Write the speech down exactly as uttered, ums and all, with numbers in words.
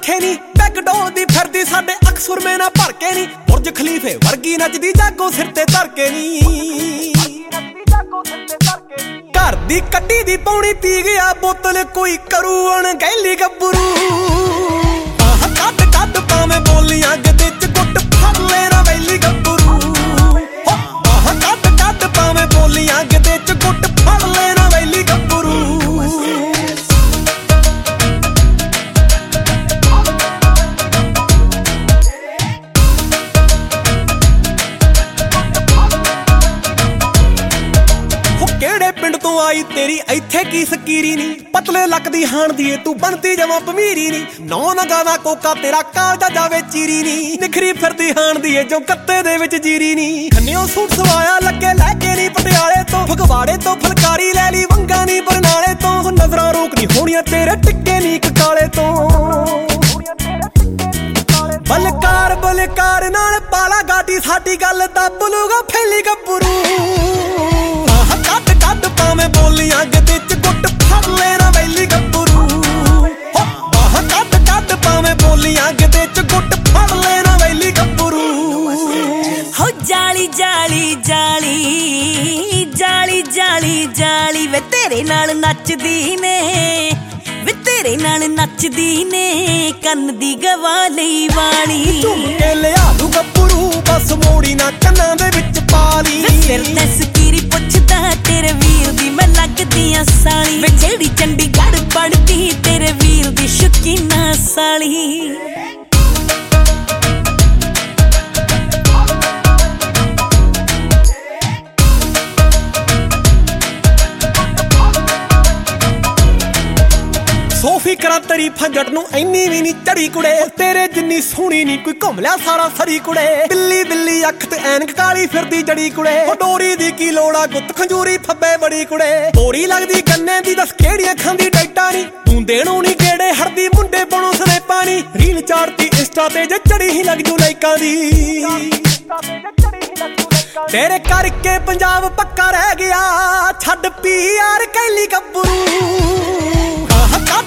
ਰੱਖੇ ਨੀ ਪੈਗ ਡੋਲਦੀ ਫਿਰਦੀ ਸਾਡੇ ਅਕਸਰ ਮੇ ਨਾ ਭਰ ਕੇ ਨੀ ਬੁਰਜ ਖਲੀਫੇ ਵਰਗੀ ਨੱਚਦੀ ਜਾਗੋ ਸਿਰ ਤੇ ਧਰ ਕੇ ਨੀ ਘਰ ਦੀ ਕੱਢੀ ਦੀ ਪੌਣੀ ਪੀ ਗਿਆ ਬੋਤਲ ਕੋਈ ਕਰੂ ਅਣਗਹਿਲੀ ਗੱਭਰੂ ਆਹ ਕੱਢ ਕੱਢ ਪਾਵੇਂ ਬੋਲੀਆਂ ਗੱਦੇ ਚ ਗੁੱਟ ਫੜ ਲੈਣਾ ਵੈਲੀ ਗੱਭਰੂ ਆਹ ਕੱਢ ਕੱਢ ਪਾਵੇਂ ਬੋਲੀਆਂ ਗੱਦੇ ਚ ਗੁੱਟ ਫੜ ਲੈਣਾ ਵੈਲੀ ਗੱਭਰੂ ਪਿੰਡ ਤੋਂ ਆਈ ਤੇਰੀ ਇੱਥੇ ਕੀ ਸਕੀਰੀ ਨੀ ਪਤਲੇ ਲੱਕ ਦੀ ਹਾਣ ਦੀ ਏ ਤੂੰ ਬਣਦੀ ਜਵਾਂ ਭਮੀਰੀ ਨੀ ਨੌ ਨਗਾਵਾ ਕੋਕਾ ਤੇਰਾ ਕਾਲਜਾ ਜਾਵੇ ਚੀਰੀ ਨੀ ਨਿਖਰੀ ਫਿਰਦੀ ਹਾਣ ਦੀ ਏ ਜੋ ਕੱਤੇ ਦੇ ਵਿੱਚ ਜੀਰੀ ਨੀ ਖੰਨਿਓ ਸੂਟ ਸਵਾਇਆ ਲੱਗੇ ਲੈ ਕੇ ਨੀ ਪਟਿਆਲੇ ਤੋਂ ਫਗਵਾੜੇ ਤੋਂ ਫਲਕਾਰੀ ਲੈ ਲਈ ਵੰਗਾ ਨੀ ਬਰਨਾਲੇ ਤੋਂ ਨਜ਼ਰਾਂ ਰੋਕਦੀ ਹੋਣੀਆਂ ਤੇਰੇ ਟਿੱਕੇ ਨੀ ਕਾਲੇ ਤੋਂ ਬਲਕਾਰ ਬਲਕਾਰ ਨਾਲ ਪਾਲਾ ਗਾਟੀ ਸਾਡੀ ਗੱਲ ਦੱਬ ਲੂਗਾ ਫੈਲੀ ਗੱਭਰੂ ਕੱਢ ਕੱਢ ਪਾਵੇਂ ਬੋਲੀਆਂ ਗੱਦੇ ਚ ਗੁੱਟ ਫੜ ਲੈਣਾ ਵੈਲੀ ਗੱਭਰੂ ਆਹ ਕੱਢ ਕੱਢ ਪਾਵੇਂ ਬੋਲੀਆਂ ਗੱਦੇ ਚ ਗੁੱਟ ਫੜ ਲੈਣਾ ਵੈਲੀ ਗੱਭਰੂ ਹੋ ਜਾਲੀ ਜਾਲੀ ਜਾਲੀ ਜਾਲੀ ਜਾਲੀ ਜਾਲੀ ਵੇ ਤੇਰੇ ਨਾਲ ਨੱਚਦੀ ਨੇ ਵੇ ਤੇਰੇ ਨਾਲ ਨੱਚਦੀ ਨੇ ਕੰਨ ਦੀ ਗਵਾ ਲਈ ਵਾਲੀ ਝੁੰਮ ਕੇ ਲਿਆ ਦੂ ਗੱਭਰੂ ਬਸ ਮੋੜੀ ਨਾ ਕੰਨਾਂ ਦੇ ਵਿੱਚ ਪਾ ਲਈ ਸਿਰ ਤੇ ਸਕੀਰੀ ਪੁੱਛਦਾ ਤੇਰੇ ਵੀਰ ਦੀ ਮੈਂ ਲੱਗਦੀ ਆ ਸਾਲੀ ਵੇ ਜਿਹੜੀ ਚੰਡੀਗੜ੍ਹ ਪੜਦੀ ਤੇਰੇ ਵੀਰ ਦੀ ਸ਼ੌਕੀਨਾ ਸਾਲੀ ਸੋਫੀ ਕਰਾਂ ਤਾਰੀਫਾਂ ਜੱਟ ਨੂੰ ਐਨੀ ਵੀ ਨੀ ਚੜੀ ਕੁੜੇ ਤੇਰੇ ਜਿੰਨੀ ਸੋਹਣੀ ਨੀ ਕੋਈ ਘੁੰਮ ਲਿਆ ਸਾਰਾ ਸਰੀ ਕੁੜੇ ਬਿੱਲੀ ਬਿੱਲੀ ਅੱਖ ਤੇ ਐਨਕ ਕਾਲੀ ਫਿਰਦੀ ਜੜੀ ਕੁੜੇ ਡੋਰੀ ਦੀ ਕੀ ਲੋੜਾ ਗੁੱਤ ਖੰਜੂਰੀ ਫੱਬੇ ਬੜੀ ਕੁੜੇ ਬੋਰੀ ਲੱਗਦੀ ਗੰਨੇ ਦੀ ਦੱਸ ਕਿਹੜੀਆਂ ਖਾਂਦੀ ਡਾਈਟਾਂ ਨੀ ਤੂੰ ਦੇਣੋਂ ਨੀ ਕਿਹੜੇ ਹੜਦੀ ਮੁੰਡੇ ਬਣੋ ਸਨੇਪਾਂ ਨੀ ਰੀਲ ਚਾੜਤੀ ਇੰਸਟਾ ਤੇ ਜੇ ਚੜੀ ਹੀ ਲੱਗ ਜੂ ਲਾਈਕਾਂ ਦੀ ਤੇਰੇ ਕਰਕੇ ਪੰਜਾਬ ਪੱਕਾ ਰਹਿ ਗਿਆ ਛੱਡ ਪੀ ਯਾਰ ਕੈਲੀ ਗੱਭਰੂ ਆਹ ਕੱਢ